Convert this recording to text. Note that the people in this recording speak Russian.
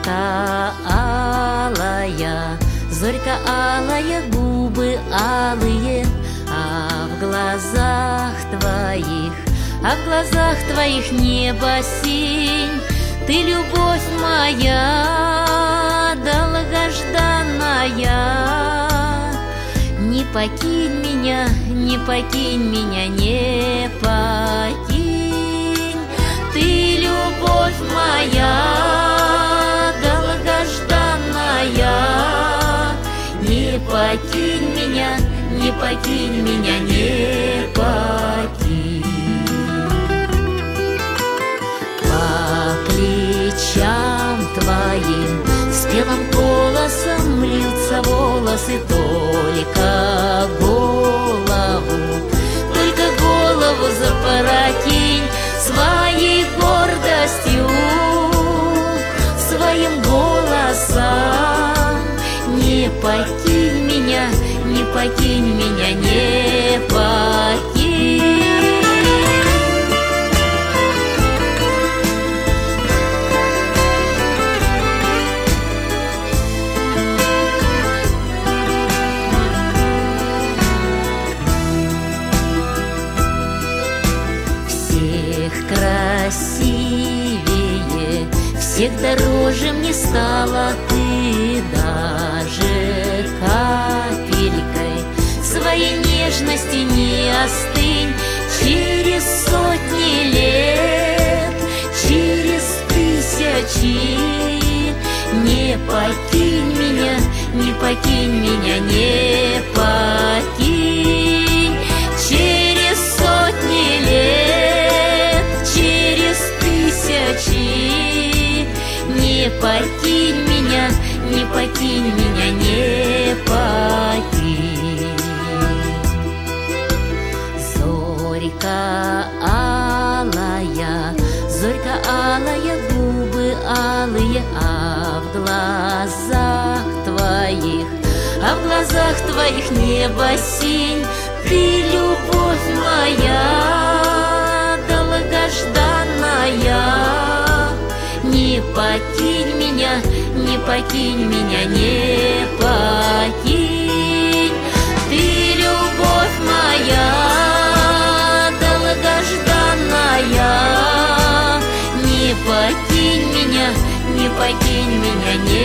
Зорька алая, зорька алая, губы алые, а в глазах твоих небо синь. Ты любовь моя, долгожданная. Не покинь меня, не покинь меня, не покинь. Ты любовь моя, долгожданная. Не покинь меня, не покинь меня, не покинь. По плечам твоим спелым голосом льются волосы, только голову запрокинь своей гордостью, своим голосом. Не покинь меня, не покинь меня, не покинь. Красивее, всех дороже мне стала ты, даже капелькой своей нежности не остынь. Через сотни лет, через тысячи, не покинь меня, не покинь меня, не покинь. Через сотни лет, через тысячи, не покинь меня, не покинь меня, не покинь. Зорька алая, губы алые, а в глазах твоих небо синь. Ты любовь моя, долгожданная. Не покинь меня, не покинь меня, не покинь. Ты любовь моя, долгожданная. Не покинь меня, не покинь меня, не